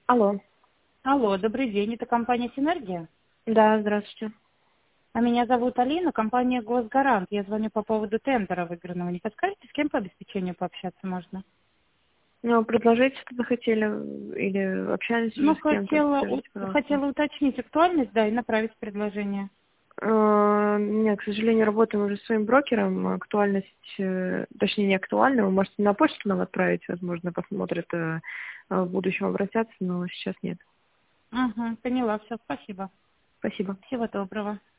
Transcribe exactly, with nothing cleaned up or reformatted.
Алло. Алло, добрый день, это компания «Синергия». Да, здравствуйте. А меня зовут Алина, компания «Госгарант». Я звоню по поводу тендера выигранного. Не подскажете, с кем по обеспечению пообщаться можно? Ну, предложить что-то хотели или общались уже Ну, с кем-то? хотела, Скажите, у- пожалуйста. хотела уточнить актуальность, да, и направить предложение. Э, Нет, к сожалению, работаем уже с своим брокером. Актуальность, э, точнее, не актуальна. Вы можете на почту нам отправить, возможно, посмотрят, э, в будущем обратятся, но сейчас нет. Угу, поняла, все, спасибо. Спасибо. Всего доброго.